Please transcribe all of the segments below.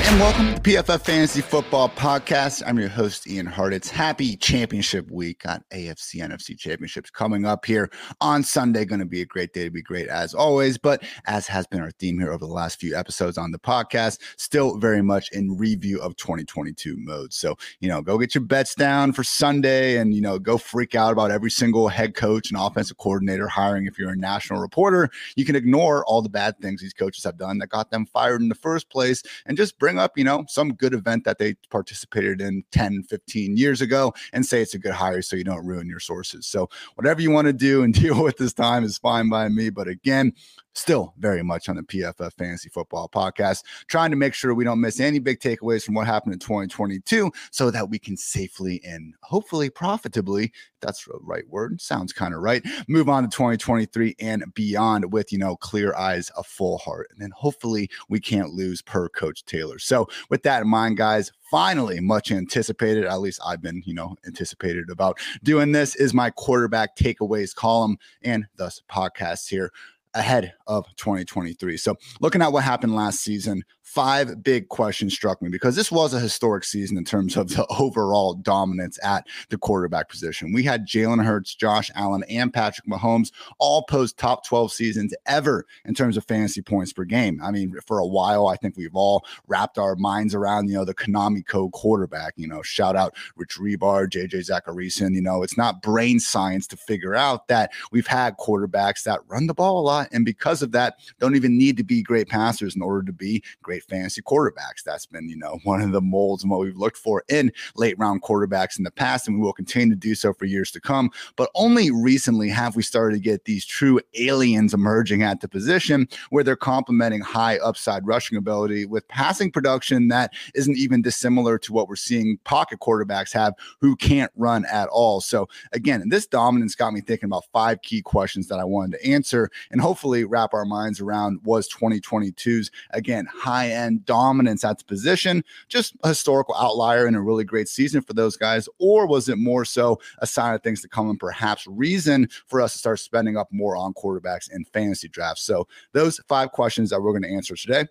And welcome to PFF Fantasy Football Podcast. I'm your host, Ian Hartitz. Happy championship week. Got AFC, NFC championships coming up here on Sunday. Going to be a great day to be great as always. But as has been our theme here over the last few episodes on the podcast, still very much in review of 2022 mode. So, go get your bets down for Sunday and, go freak out about every single head coach and offensive coordinator hiring. If you're a national reporter, you can ignore all the bad things these coaches have done that got them fired in the first place and just bring up, some good event that they participated in 10, 15 years ago and say it's a good hire so you don't ruin your sources. So whatever you want to do and deal with this time is fine by me. But again, still very much on the PFF Fantasy Football Podcast, trying to make sure we don't miss any big takeaways from what happened in 2022 so that we can safely and hopefully profitably, that's the right word, sounds kind of right, move on to 2023 and beyond with, clear eyes, a full heart. And then hopefully we can't lose per Coach Taylor. So with that in mind, guys, finally, much anticipated, at least I've been, anticipated about doing this, is my quarterback takeaways column and thus podcast here ahead of 2023. So looking at what happened last season, 5 big questions struck me because this was a historic season in terms of the overall dominance at the quarterback position. We had Jalen Hurts, Josh Allen, and Patrick Mahomes all post top 12 seasons ever in terms of fantasy points per game. I mean, for a while, I think we've all wrapped our minds around, the Konami code quarterback, shout out Rich Rebar, JJ Zachariason. It's not brain science to figure out that we've had quarterbacks that run the ball a lot. And because of that, don't even need to be great passers in order to be great fantasy quarterbacks. That's been, one of the molds and what we've looked for in late round quarterbacks in the past, and we will continue to do so for years to come. But only recently have we started to get these true aliens emerging at the position where they're complementing high upside rushing ability with passing production that isn't even dissimilar to what we're seeing pocket quarterbacks have who can't run at all. So again, this dominance got me thinking about 5 key questions that I wanted to answer and hopefully wrap our minds around. Was 2022's, again, high-end dominance at the position just a historical outlier and a really great season for those guys, or was it more so a sign of things to come and perhaps reason for us to start spending up more on quarterbacks in fantasy drafts? So those 5 questions that we're going to answer today.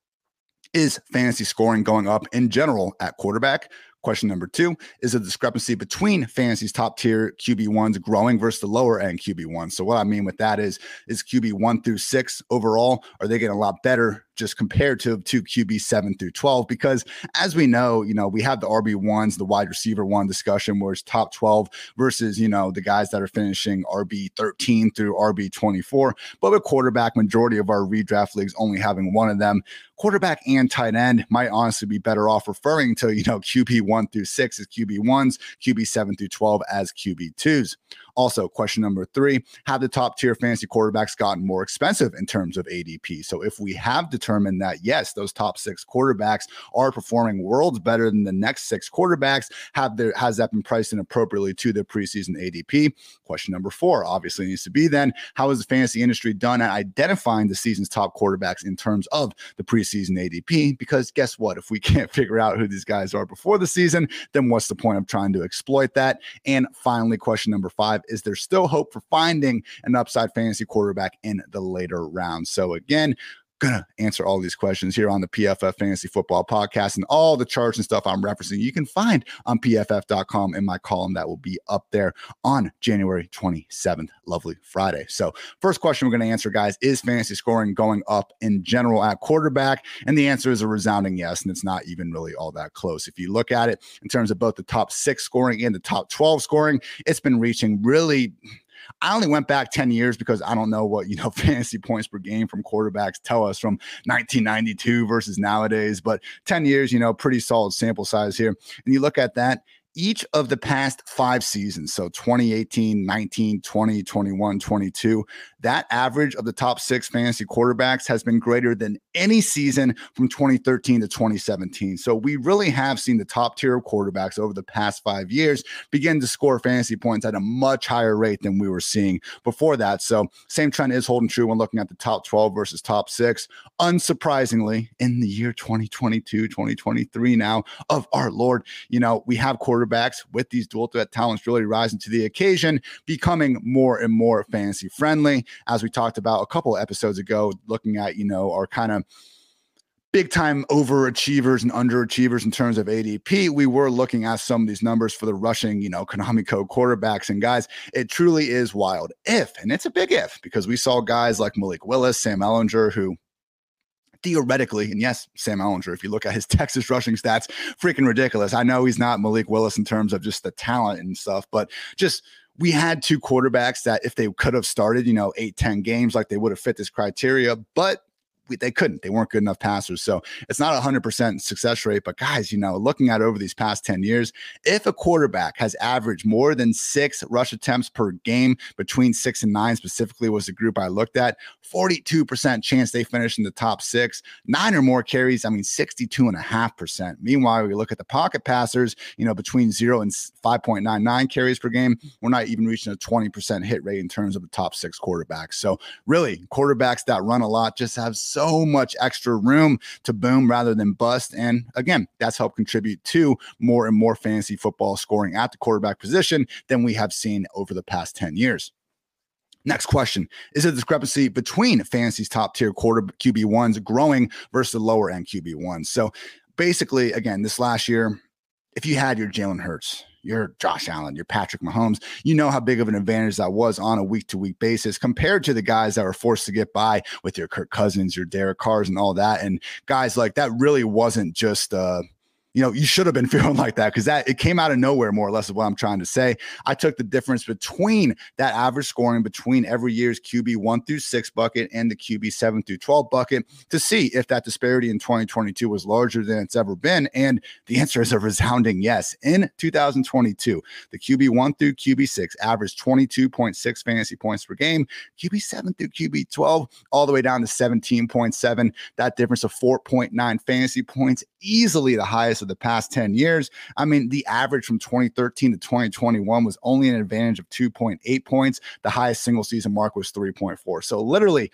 Is fantasy scoring going up in general at quarterback? Question number 2, is the discrepancy between fantasy's top tier QB1s growing versus the lower end QB1s? So what I mean with that is QB 1 through 6 overall, are they getting a lot better just compared to QB 7 through 12? Because as we know, we have the RB1s, the wide receiver 1 discussion where it's top 12 versus, the guys that are finishing RB 13 through RB 24. But with quarterback, majority of our redraft leagues only having one of them. Quarterback and tight end might honestly be better off referring to, QB 1 through 6 as QB1s, QB 7 through 12 as QB2s. Also, question number 3, have the top tier fantasy quarterbacks gotten more expensive in terms of ADP? So if we have determined that, yes, those top 6 quarterbacks are performing worlds better than the next 6 quarterbacks, has that been priced in appropriately to the preseason ADP? Question number 4 obviously needs to be then, how is the fantasy industry done at identifying the season's top quarterbacks in terms of the preseason ADP? Because guess what? If we can't figure out who these guys are before the season, then what's the point of trying to exploit that? And finally, question number 5, is there still hope for finding an upside fantasy quarterback in the later rounds? So again, gonna answer all these questions here on the PFF Fantasy Football Podcast, and all the charts and stuff I'm referencing you can find on pff.com in my column that will be up there on January 27th, lovely Friday. So first question we're going to answer, guys, is fantasy scoring going up in general at quarterback? And the answer is a resounding yes, and it's not even really all that close. If you look at it in terms of both the top 6 scoring and the top 12 scoring, it's been reaching really, I only went back 10 years because I don't know what, fantasy points per game from quarterbacks tell us from 1992 versus nowadays, but 10 years, pretty solid sample size here. And you look at that, each of the past 5 seasons, so 2018, 19, 20, 21, 22, that average of the top 6 fantasy quarterbacks has been greater than any season from 2013 to 2017. So we really have seen the top tier of quarterbacks over the past 5 years begin to score fantasy points at a much higher rate than we were seeing before that. So same trend is holding true when looking at the top 12 versus top 6. Unsurprisingly, in the year 2022, 2023 now of our Lord, we have quarterbacks with these dual threat talents really rising to the occasion, becoming more and more fantasy friendly. As we talked about a couple episodes ago, looking at, our kind of big time overachievers and underachievers in terms of ADP, we were looking at some of these numbers for the rushing, Konami Code quarterbacks. And guys, it truly is wild and it's a big if, because we saw guys like Malik Willis, Sam Ehlinger, who theoretically, and yes, Sam Ehlinger, if you look at his Texas rushing stats, freaking ridiculous. I know he's not Malik Willis in terms of just the talent and stuff, but just we had two quarterbacks that if they could have started, 8-10 games, like they would have fit this criteria, but they couldn't. They weren't good enough passers. So it's not 100% success rate. But guys, looking at over these past 10 years, if a quarterback has averaged more than 6 rush attempts per game, between 6 and 9 specifically was the group I looked at, 42% chance they finish in the top 6, 9 or more carries, 62.5%. Meanwhile, we look at the pocket passers, between 0 and 5.99 carries per game, we're not even reaching a 20% hit rate in terms of the top 6 quarterbacks. So really, quarterbacks that run a lot just have so much extra room to boom rather than bust. And again, that's helped contribute to more and more fantasy football scoring at the quarterback position than we have seen over the past 10 years. Next question, is a discrepancy between fantasy's top tier quarter QB1s growing versus the lower end QB1s? So basically, again, this last year, if you had your Jalen Hurts, your Josh Allen, your Patrick Mahomes, you know how big of an advantage that was on a week-to-week basis compared to the guys that were forced to get by with your Kirk Cousins, your Derek Carrs, and all that. And guys, like that really wasn't just you should have been feeling like that, because it came out of nowhere, more or less, is what I'm trying to say. I took the difference between that average scoring between every year's QB 1 through 6 bucket and the QB 7 through 12 bucket to see if that disparity in 2022 was larger than it's ever been. And the answer is a resounding yes. In 2022, the QB 1 through QB 6 averaged 22.6 fantasy points per game, QB 7 through QB 12 all the way down to 17.7. That difference of 4.9 fantasy points, easily the highest of the past 10 years. The average from 2013 to 2021 was only an advantage of 2.8 points. The highest single season mark was 3.4. So literally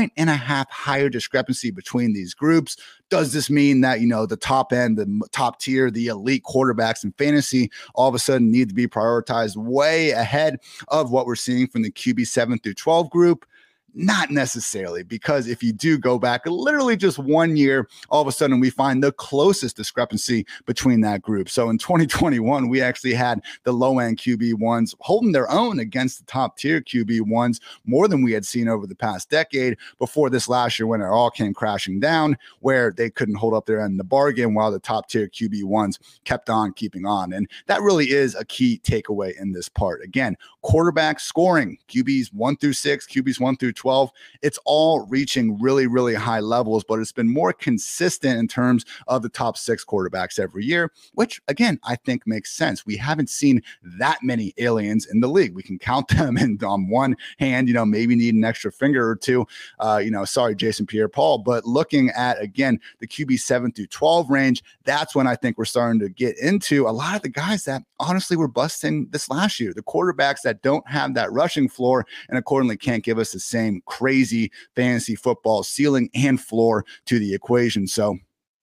1.5 higher discrepancy between these groups. Does this mean that, the top end, the top tier, the elite quarterbacks in fantasy all of a sudden need to be prioritized way ahead of what we're seeing from the QB 7 through 12 group? Not necessarily, because if you do go back literally just 1 year, all of a sudden we find the closest discrepancy between that group. So in 2021, we actually had the low-end QB1s holding their own against the top-tier QB1s more than we had seen over the past decade before this last year when it all came crashing down, where they couldn't hold up their end of the bargain while the top-tier QB1s kept on keeping on. And that really is a key takeaway in this part. Again, quarterback scoring, QBs 1 through 6, QBs 1 through 12, it's all reaching really, really high levels, but it's been more consistent in terms of the top 6 quarterbacks every year, which again, I think makes sense. We haven't seen that many aliens in the league. We can count them on one hand, maybe need an extra finger or two, sorry, Jason Pierre-Paul, but looking at, again, the QB 7 through 12 range, that's when I think we're starting to get into a lot of the guys that honestly were busting this last year, the quarterbacks that don't have that rushing floor and accordingly can't give us the same crazy fantasy football ceiling and floor to the equation. So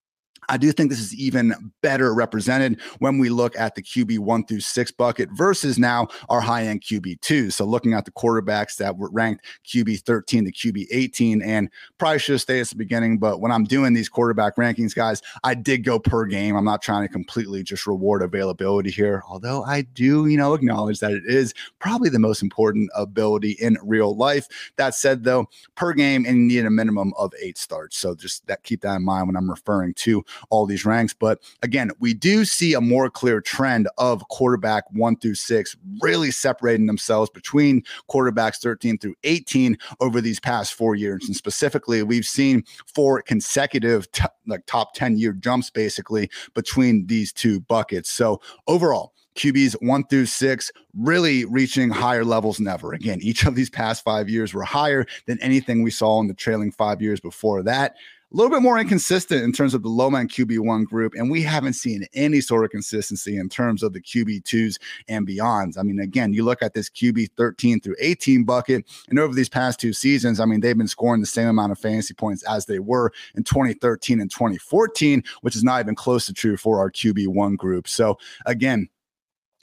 I do think this is even better represented when we look at the QB 1 through 6 bucket versus now our high-end QB 2. So looking at the quarterbacks that were ranked QB 13 to QB 18, and probably should have stayed at the beginning, but when I'm doing these quarterback rankings, guys, I did go per game. I'm not trying to completely just reward availability here, although I do, acknowledge that it is probably the most important ability in real life. That said, though, per game, and you need a minimum of 8 starts. So just keep that in mind when I'm referring to all these ranks. But again, we do see a more clear trend of quarterback 1 through 6 really separating themselves between quarterbacks 13 through 18 over these past 4 years. And specifically, we've seen 4 consecutive top 10-year jumps basically between these two buckets. So overall, QBs 1 through 6 really reaching higher levels than ever. Again, each of these past 5 years were higher than anything we saw in the trailing 5 years before that. A little bit more inconsistent in terms of the low-end QB1 group, and we haven't seen any sort of consistency in terms of the QB2s and beyonds. Again, you look at this QB 13 through 18 bucket, and over these past 2 seasons, they've been scoring the same amount of fantasy points as they were in 2013 and 2014, which is not even close to true for our QB1 group. So again,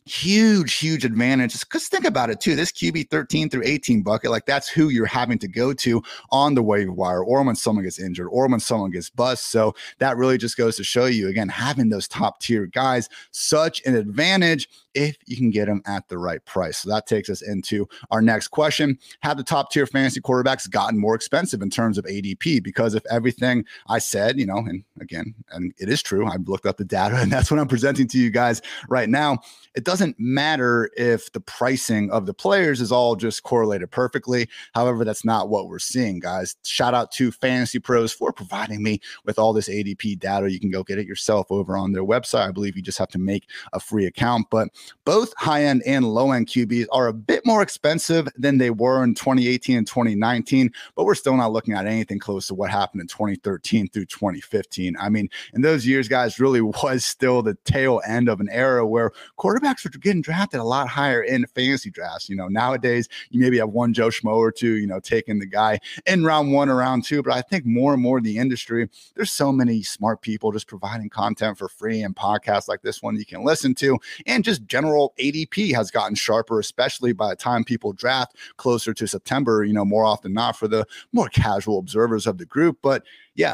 huge advantage. Because think about it too, this QB 13 through 18 bucket, like that's who you're having to go to on the waiver wire or when someone gets injured or when someone gets bust. So that really just goes to show you, again, having those top tier guys, such an advantage if you can get them at the right price. So that takes us into our next question. Have the top tier fantasy quarterbacks gotten more expensive in terms of ADP? Because if everything I said, and again, and it is true, I've looked up the data and that's what I'm presenting to you guys right now. It doesn't matter if the pricing of the players is all just correlated perfectly. However, that's not what we're seeing, guys. Shout out to Fantasy Pros for providing me with all this ADP data. You can go get it yourself over on their website. I believe you just have to make a free account. But both high-end and low-end QBs are a bit more expensive than they were in 2018 and 2019, but we're still not looking at anything close to what happened in 2013 through 2015. I mean, in those years, guys, really was still the tail end of an era where quarterbacks were getting drafted a lot higher in fantasy drafts. Nowadays, you maybe have one Joe Schmo or two, taking the guy in round 1 or round 2, but I think more and more the industry, there's so many smart people just providing content for free and podcasts like this one you can listen to, and just general ADP has gotten sharper, especially by the time people draft closer to September, more often not for the more casual observers of the group. But yeah,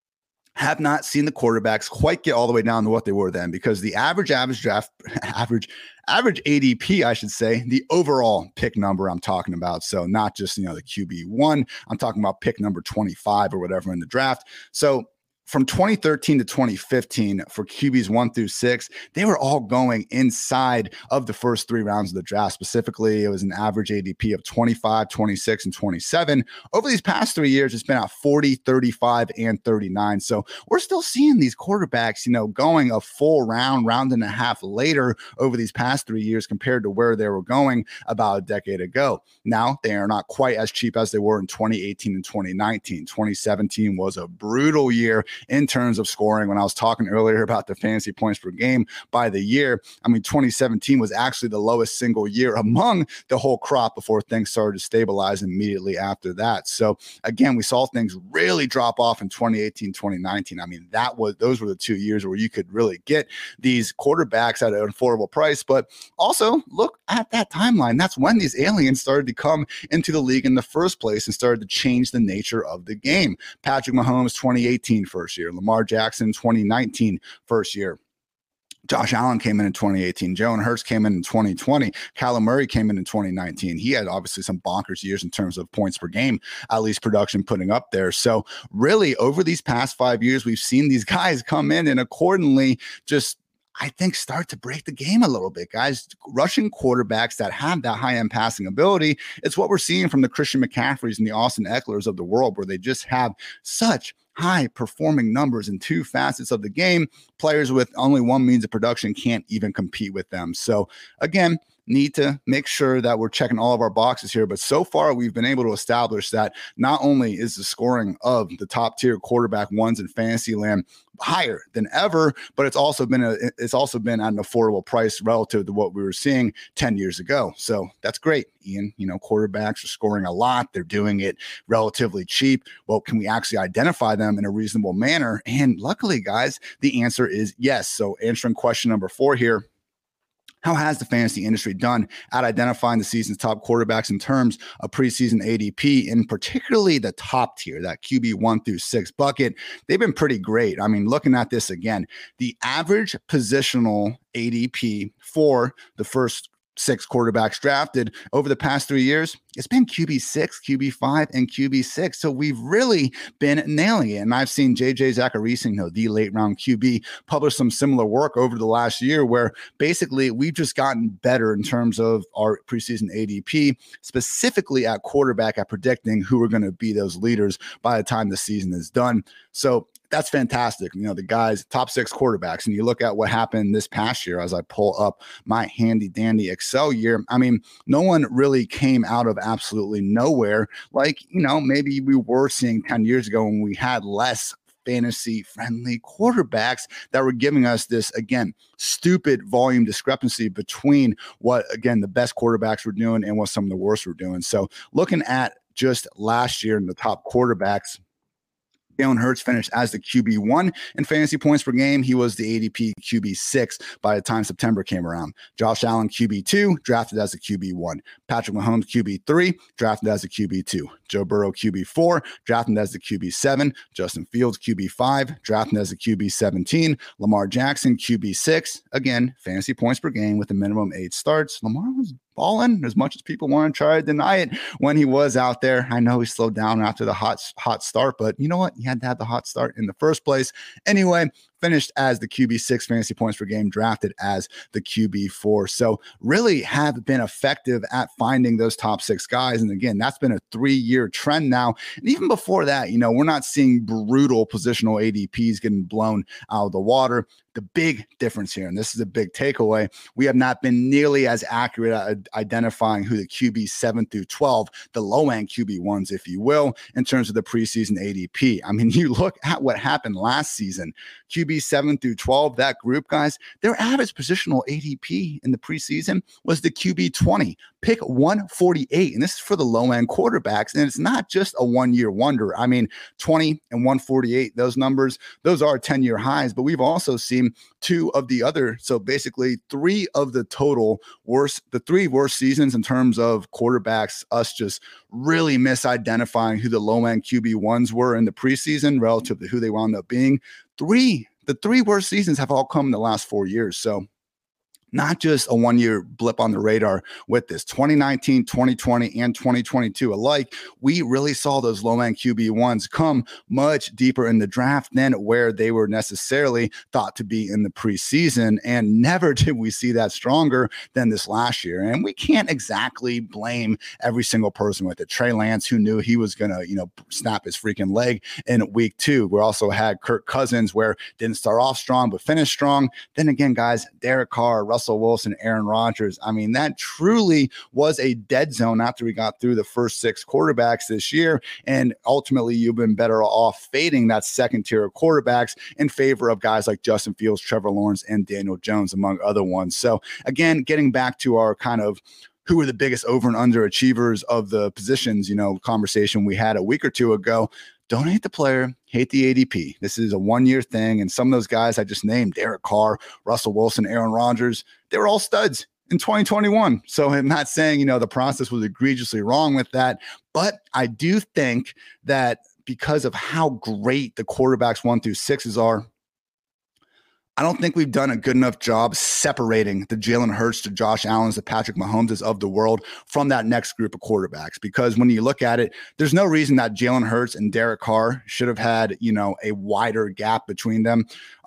have not seen the quarterbacks quite get all the way down to what they were then, because the average draft, average ADP, I should say, the overall pick number I'm talking about. So not just, the QB1, I'm talking about pick number 25 or whatever in the draft. So from 2013 to 2015 for QBs 1 through 6, they were all going inside of the first 3 rounds of the draft. Specifically, it was an average ADP of 25, 26, and 27. Over these past 3 years, it's been at 40, 35, and 39. So we're still seeing these quarterbacks, going a full round and a half later over these past 3 years compared to where they were going about a decade ago. Now, they are not quite as cheap as they were in 2018 and 2019. 2017 was a brutal year in terms of scoring. When I was talking earlier about the fantasy points per game by the year, 2017 was actually the lowest single year among the whole crop before things started to stabilize immediately after that. So again, we saw things really drop off in 2018, 2019. Those were the 2 years where you could really get these quarterbacks at an affordable price. But also look at that timeline. That's when these aliens started to come into the league in the first place and started to change the nature of the game. Patrick Mahomes, 2018 first year. Lamar Jackson, 2019 first year. Josh Allen came in 2018. Jalen Hurts came in 2020. Kyler Murray came in 2019. He had obviously some bonkers years in terms of points per game, at least production putting up there. So really over these past 5 years, we've seen these guys come in and accordingly just, I think, start to break the game a little bit, guys. Rushing quarterbacks that have that high-end passing ability. It's what we're seeing from the Christian McCaffreys and the Austin Ecklers of the world, where they just have such high-performing numbers in 2 facets of the game. Players with only one means of production can't even compete with them. So again, need to make sure that we're checking all of our boxes here. But so far, we've been able to establish that not only is the scoring of the top tier quarterback ones in fantasy land higher than ever, but it's also been at an affordable price relative to what we were seeing 10 years ago. So that's great, Ian. Quarterbacks are scoring a lot. They're doing it relatively cheap. Well, can we actually identify them in a reasonable manner? And luckily, guys, the answer is yes. So answering question number 4 here. How has the fantasy industry done at identifying the season's top quarterbacks in terms of preseason ADP, and particularly the top tier, that QB 1 through 6 bucket? They've been pretty great. Looking at this again, the average positional ADP for the first 6 quarterbacks drafted over the past 3 years, it's been QB6, QB5, and QB6. So we've really been nailing it. And I've seen JJ Zacharyson, the late round QB, publish some similar work over the last year where basically we've just gotten better in terms of our preseason ADP, specifically at quarterback, at predicting who are going to be those leaders by the time the season is done. So that's fantastic. The guys, top 6 quarterbacks. And you look at what happened this past year as I pull up my handy dandy Excel year. No one really came out of absolutely nowhere. Like, maybe we were seeing 10 years ago when we had less fantasy friendly quarterbacks that were giving us this, again, stupid volume discrepancy between what, again, the best quarterbacks were doing and what some of the worst were doing. So looking at just last year in the top quarterbacks, Jalen Hurts finished as the QB1 in fantasy points per game. He was the ADP QB6 by the time September came around. Josh Allen QB2, drafted as the QB1. Patrick Mahomes QB3, drafted as the QB2. Joe Burrow QB4, drafted as the QB7. Justin Fields QB5, drafted as the QB17. Lamar Jackson QB6, again, fantasy points per game with a minimum 8 starts. Lamar was balling as much as people want to try to deny it when he was out there. I know he slowed down after the hot start, but you know what? He had to have the hot start in the first place. Anyway, finished as the QB6 fantasy points per game, drafted as the QB4. So really have been effective at finding those top 6 guys. And again, that's been a 3-year trend now. And even before that, we're not seeing brutal positional ADPs getting blown out of the water. The big difference here, and this is a big takeaway, we have not been nearly as accurate at identifying who the QB 7 through 12, the low-end QB1s, if you will, in terms of the preseason ADP. I mean, you look at what happened last season, QB 7 through 12, that group, guys, their average positional ADP in the preseason was the QB 20, pick 148, and this is for the low-end quarterbacks, and it's not just a one-year wonder. I mean, 20 and 148, those numbers, those are 10-year highs, but we've also seen 2 of the other, so basically 3 of the total worst, the 3 worst seasons in terms of quarterbacks, us just really misidentifying who the low-end QB1s were in the preseason relative to who they wound up being. The 3 worst seasons have all come in the last 4 years. So not just a one-year blip on the radar with this. 2019, 2020, and 2022 alike, we really saw those low-end QB1s come much deeper in the draft than where they were necessarily thought to be in the preseason. And never did we see that stronger than this last year. And we can't exactly blame every single person with it. Trey Lance, who knew he was going to, snap his freaking leg in week 2. We also had Kirk Cousins, where didn't start off strong, but finished strong. Then again, guys, Derek Carr, Russell Wilson, Aaron Rodgers. I mean, that truly was a dead zone after we got through the first 6 quarterbacks this year. And ultimately, you've been better off fading that second tier of quarterbacks in favor of guys like Justin Fields, Trevor Lawrence, and Daniel Jones, among other ones. So again, getting back to our kind of who are the biggest over and under achievers of the positions, conversation we had a week or 2 ago. Don't hate the player, hate the ADP. This is a 1-year thing. And some of those guys I just named, Derek Carr, Russell Wilson, Aaron Rodgers, they were all studs in 2021. So I'm not saying, the process was egregiously wrong with that. But I do think that because of how great the quarterbacks 1 through 6s are, I don't think we've done a good enough job separating the Jalen Hurts, the Josh Allens, the Patrick Mahomes of the world from that next group of quarterbacks. Because when you look at it, there's no reason that Jalen Hurts and Derek Carr should have had, a wider gap between them.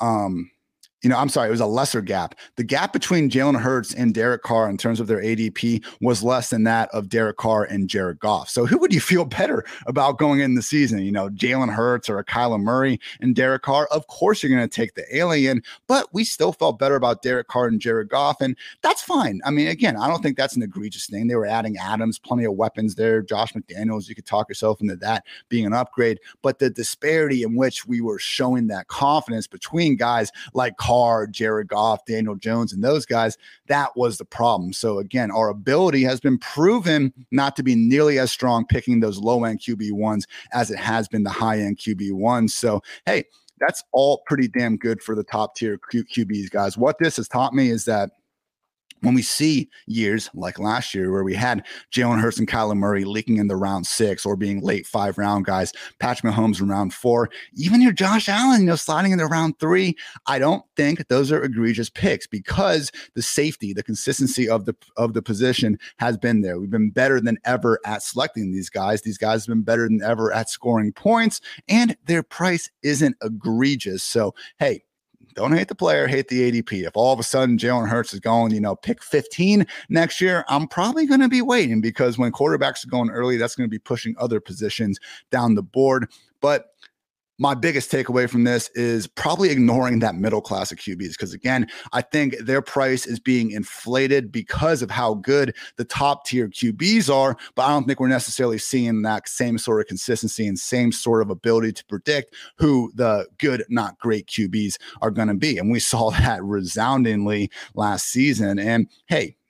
I'm sorry, it was a lesser gap. The gap between Jalen Hurts and Derek Carr in terms of their ADP was less than that of Derek Carr and Jared Goff. So who would you feel better about going in the season? Jalen Hurts or a Kyler Murray and Derek Carr? Of course, you're going to take the alien, but we still felt better about Derek Carr and Jared Goff, and that's fine. I mean, again, I don't think that's an egregious thing. They were adding Adams, plenty of weapons there. Josh McDaniels, you could talk yourself into that being an upgrade, but the disparity in which we were showing that confidence between guys like Carr, Jared Goff, Daniel Jones, and those guys, that was the problem. So again, our ability has been proven not to be nearly as strong picking those low-end QB1s as it has been the high-end QB1s. So, hey, that's all pretty damn good for the top-tier QBs, guys. What this has taught me is that when we see years like last year where we had Jalen Hurts and Kyler Murray leaking in the round 6 or being late 5-round guys, Patrick Mahomes in round 4, even your Josh Allen, sliding in the round 3, I don't think those are egregious picks because the safety, the consistency of the position has been there. We've been better than ever at selecting these guys. These guys have been better than ever at scoring points, and their price isn't egregious. So, hey, don't hate the player, hate the ADP. If all of a sudden Jalen Hurts is going, pick 15 next year, I'm probably going to be waiting because when quarterbacks are going early, that's going to be pushing other positions down the board. But my biggest takeaway from this is probably ignoring that middle class of QBs because, again, I think their price is being inflated because of how good the top tier QBs are, but I don't think we're necessarily seeing that same sort of consistency and same sort of ability to predict who the good, not great QBs are going to be. And we saw that resoundingly last season. And hey,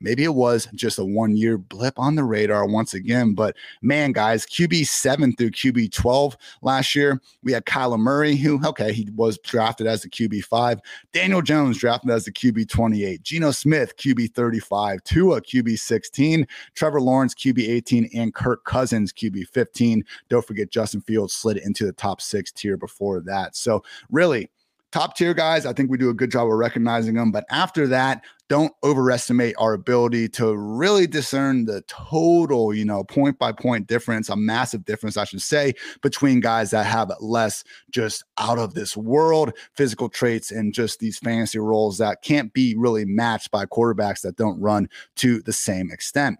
maybe it was just a 1-year blip on the radar once again. But man, guys, QB 7 through QB 12 last year, we had Kyler Murray, who, okay, he was drafted as the QB 5. Daniel Jones drafted as the QB 28. Geno Smith, QB 35. Tua, QB 16. Trevor Lawrence, QB 18. And Kirk Cousins, QB 15. Don't forget Justin Fields slid into the top 6 tier before that. So really, top tier guys, I think we do a good job of recognizing them. But after that, don't overestimate our ability to really discern the total, point by point difference, a massive difference, I should say, between guys that have less just out of this world physical traits and just these fantasy roles that can't be really matched by quarterbacks that don't run to the same extent.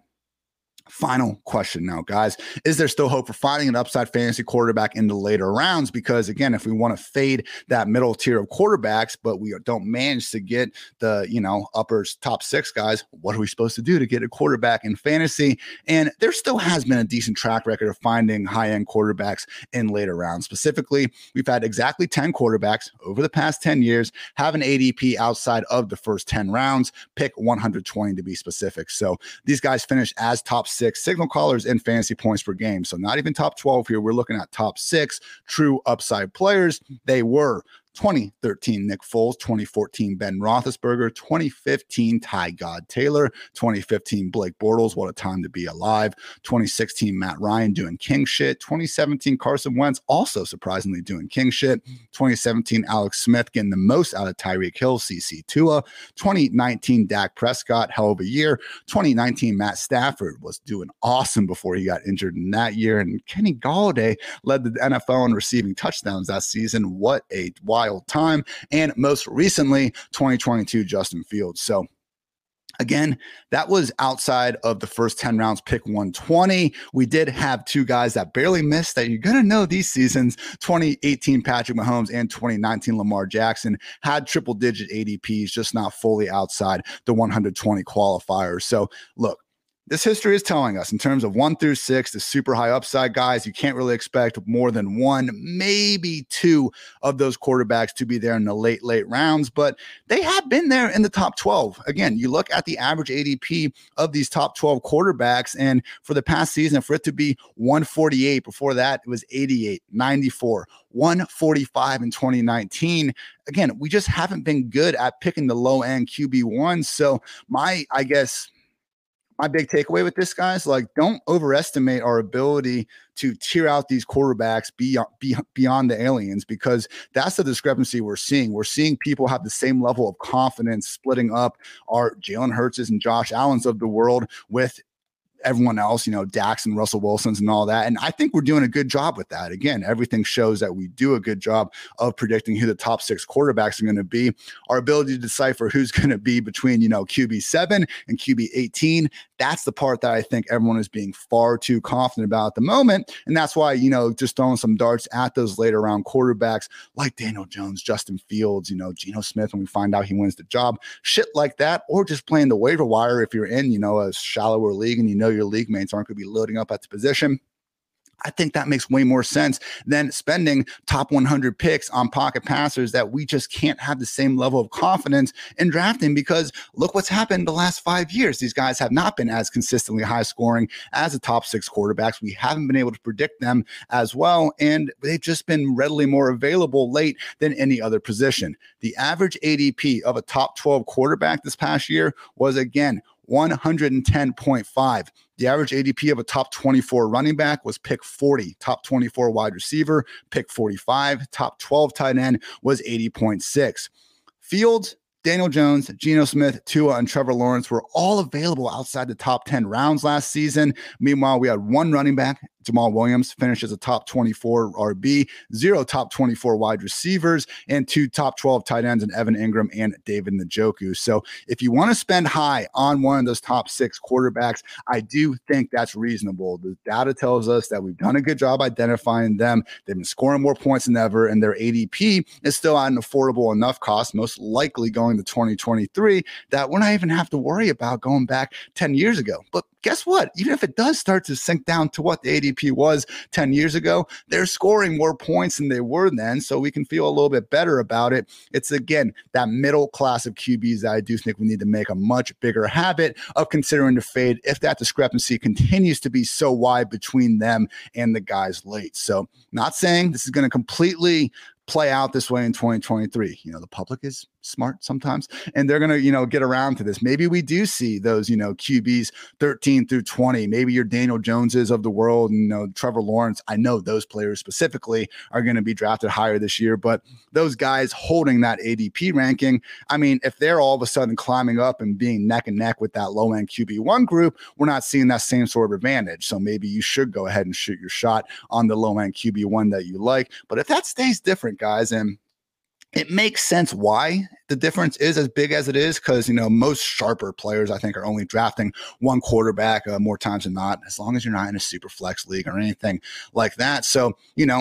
Final question now, guys. Is there still hope for finding an upside fantasy quarterback in the later rounds? Because again, if we want to fade that middle tier of quarterbacks, but we don't manage to get the, upper top 6 guys, what are we supposed to do to get a quarterback in fantasy? And there still has been a decent track record of finding high-end quarterbacks in later rounds. Specifically, we've had exactly 10 quarterbacks over the past 10 years have an ADP outside of the first 10 rounds, pick 120 to be specific. So these guys finish as top 6 signal callers in fantasy points per game. So not even top 12 here. We're looking at top 6 true upside players. They were 2013 Nick Foles, 2014 Ben Roethlisberger, 2015 Ty God Taylor, 2015 Blake Bortles, what a time to be alive, 2016 Matt Ryan doing king shit, 2017 Carson Wentz also surprisingly doing king shit, 2017 Alex Smith getting the most out of Tyreek Hill, CC Tua, 2019 Dak Prescott, hell of a year, 2019 Matt Stafford was doing awesome before he got injured in that year, and Kenny Golladay led the NFL in receiving touchdowns that season. What a wild time. And most recently, 2022 Justin Fields. So again, that was outside of the first 10 rounds, pick 120. We did have 2 guys that barely missed that you're going to know these seasons. 2018 Patrick Mahomes and 2019 Lamar Jackson had triple-digit ADPs, just not fully outside the 120 qualifiers. So look, this history is telling us in terms of 1 through 6, the super high upside guys, you can't really expect more than 1, maybe 2 of those quarterbacks to be there in the late rounds, but they have been there in the top 12. Again, you look at the average ADP of these top 12 quarterbacks, and for the past season, for it to be 148, before that, it was 88, 94, 145 in 2019. Again, we just haven't been good at picking the low end QB1. So my big takeaway with this, guys, don't overestimate our ability to tier out these quarterbacks beyond the aliens, because that's the discrepancy we're seeing. We're seeing people have the same level of confidence splitting up our Jalen Hurts and Josh Allens of the world with everyone else, Dax and Russell Wilsons and all that. And I think we're doing a good job with that. Again, everything shows that we do a good job of predicting who the top 6 quarterbacks are going to be. Our ability to decipher who's going to be between, QB 7 and QB 18. That's the part that I think everyone is being far too confident about at the moment. And that's why, just throwing some darts at those later round quarterbacks like Daniel Jones, Justin Fields, Geno Smith, when we find out he wins the job, shit like that, or just playing the waiver wire if you're in, a shallower league and your league mates aren't going to be loading up at the position. I think that makes way more sense than spending top 100 picks on pocket passers that we just can't have the same level of confidence in drafting, because look what's happened the last 5 years. These guys have not been as consistently high scoring as the top 6 quarterbacks. We haven't been able to predict them as well, and they've just been readily more available late than any other position. The average ADP of a top 12 quarterback this past year was, again, 110.5. The average ADP of a top 24 running back was pick 40. Top 24 wide receiver, pick 45. Top 12 tight end was 80.6. Fields, Daniel Jones, Geno Smith, Tua, and Trevor Lawrence were all available outside the top 10 rounds last season. Meanwhile, we had 1 running back, Jamal Williams, finished as a top 24 RB, 0 top 24 wide receivers, and 2 top 12 tight ends in Evan Ingram and David Njoku. So if you want to spend high on one of those top 6 quarterbacks, I do think that's reasonable. The data tells us that we've done a good job identifying them. They've been scoring more points than ever, and their ADP is still at an affordable enough cost, most likely going to 2023, that we're not even have to worry about going back 10 years ago. But guess what? Even if it does start to sink down to what the ADP was 10 years ago, they're scoring more points than they were then. So we can feel a little bit better about it. It's, again, that middle class of QBs that I do think we need to make a much bigger habit of considering to fade if that discrepancy continues to be so wide between them and the guys late. So not saying this is going to completely play out this way in 2023. The public is smart sometimes, and they're going to, get around to this. Maybe we do see those, QBs 13 through 20, maybe your Daniel Joneses of the world, and, Trevor Lawrence. I know those players specifically are going to be drafted higher this year, but those guys holding that ADP ranking, I mean, if they're all of a sudden climbing up and being neck and neck with that low end QB1 group, we're not seeing that same sort of advantage. So maybe you should go ahead and shoot your shot on the low end QB1 that you like. But if that stays different, guys, and it makes sense why the difference is as big as it is, because, most sharper players, I think, are only drafting one quarterback more times than not, as long as you're not in a super flex league or anything like that. So,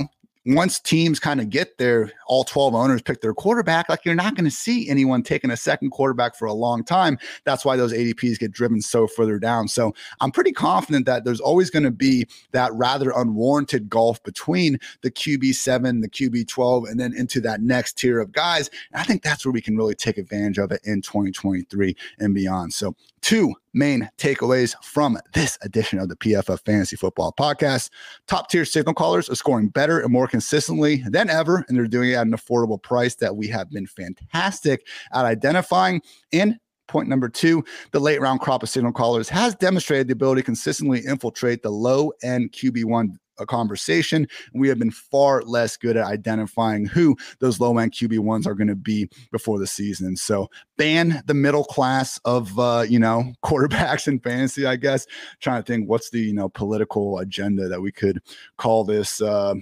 once teams kind of get there, all 12 owners pick their quarterback, like you're not going to see anyone taking a second quarterback for a long time. That's why those ADPs get driven so further down. So I'm pretty confident that there's always going to be that rather unwarranted gulf between the QB7, the QB12, and then into that next tier of guys. And I think that's where we can really take advantage of it in 2023 and beyond. So 2 main takeaways from this edition of the PFF Fantasy Football Podcast. Top tier signal callers are scoring better and more consistently than ever, and they're doing it at an affordable price that we have been fantastic at identifying. And point number 2, the late round crop of signal callers has demonstrated the ability to consistently infiltrate the low end QB1 conversation. We have been far less good at identifying who those low end QB1s are going to be before the season. So ban the middle class of, quarterbacks in fantasy, I guess. Trying to think what's the, political agenda that we could call this.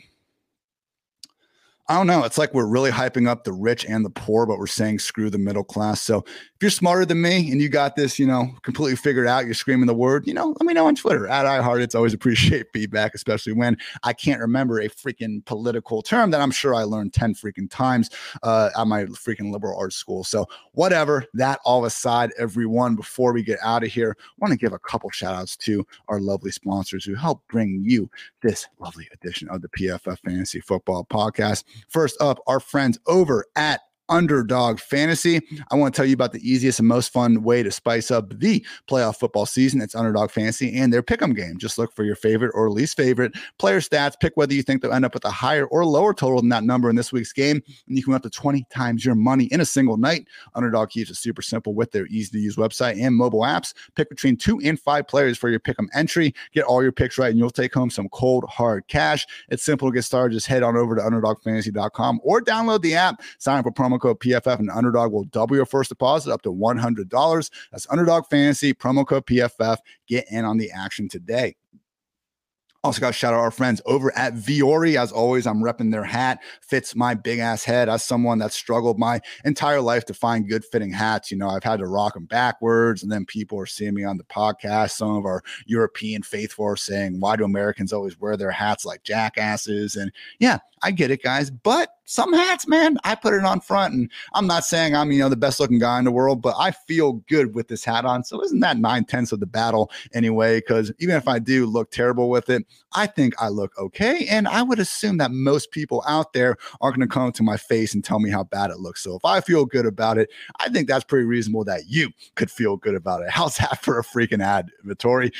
I don't know. It's like we're really hyping up the rich and the poor, but we're saying screw the middle class. So if you're smarter than me and you got this, completely figured out, you're screaming the word, let me know on Twitter at iHeart. It's always appreciate feedback, especially when I can't remember a freaking political term that I'm sure I learned 10 freaking times at my freaking liberal arts school. So whatever, that all aside, everyone, before we get out of here, I want to give a couple shout outs to our lovely sponsors who help bring you this lovely edition of the PFF Fantasy Football Podcast. First up, our friends over at Underdog Fantasy. I want to tell you about the easiest and most fun way to spice up the playoff football season. It's Underdog Fantasy and their pick'em game. Just look for your favorite or least favorite player stats. Pick whether you think they'll end up with a higher or lower total than that number in this week's game, and you can win up to 20 times your money in a single night. Underdog keeps it super simple with their easy-to-use website and mobile apps. Pick between 2 and 5 players for your pick'em entry. Get all your picks right, and you'll take home some cold, hard cash. It's simple to get started. Just head on over to UnderdogFantasy.com or download the app. Sign up for promo code PFF, and Underdog will double your first deposit up to $100. That's Underdog Fantasy, promo code PFF. Get in on the action today. Also got to shout out our friends over at Vuori. As always, I'm repping their hat. Fits my big ass head. As someone that's struggled my entire life to find good fitting hats, I've had to rock them backwards, and then people are seeing me on the podcast. Some of our European faithful are saying, why do Americans always wear their hats like jackasses? And yeah, I get it, guys. But some hats, man, I put it on front, and I'm not saying I'm, the best looking guy in the world, but I feel good with this hat on. So isn't that 9/10 of the battle anyway? Because even if I do look terrible with it, I think I look okay. And I would assume that most people out there aren't going to come to my face and tell me how bad it looks. So if I feel good about it, I think that's pretty reasonable that you could feel good about it. How's that for a freaking ad, Vittori?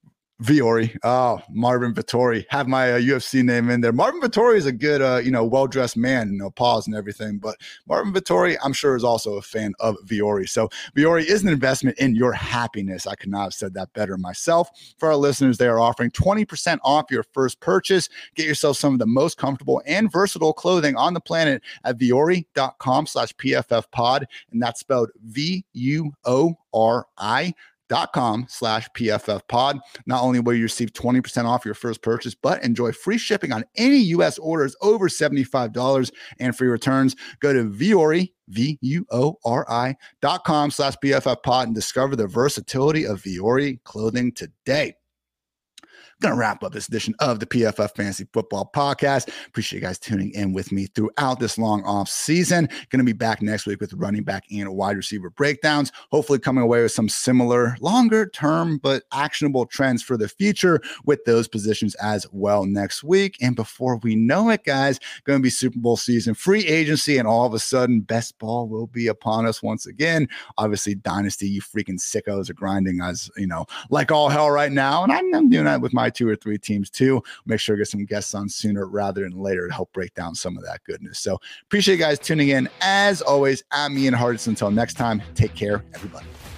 Vuori. Oh, Marvin Vettori. Have my UFC name in there. Marvin Vettori is a good, well-dressed man, pause and everything. But Marvin Vettori, I'm sure, is also a fan of Vuori. So Vuori is an investment in your happiness. I could not have said that better myself. For our listeners, they are offering 20% off your first purchase. Get yourself some of the most comfortable and versatile clothing on the planet at vuori.com/PFF pod. And that's spelled VUORI.com/PFF pod. Not only will you receive 20% off your first purchase, but enjoy free shipping on any U.S. orders over $75 and free returns. Go to Vuori, VUORI.com/PFF pod and discover the versatility of Vuori clothing today. Going to wrap up this edition of the PFF Fantasy Football Podcast. Appreciate you guys tuning in with me throughout this long off season. Going to be back next week with running back and wide receiver breakdowns. Hopefully coming away with some similar longer term but actionable trends for the future with those positions as well next week. And before we know it, guys, going to be Super Bowl season, free agency, and all of a sudden best ball will be upon us once again. Obviously, Dynasty, you freaking sickos are grinding us, like all hell right now. And I'm doing that with my 2 or 3 teams too. Make sure to get some guests on sooner rather than later to help break down some of that goodness. So appreciate you guys tuning in. As always, I'm Ian Hartitz. Until next time, take care, everybody.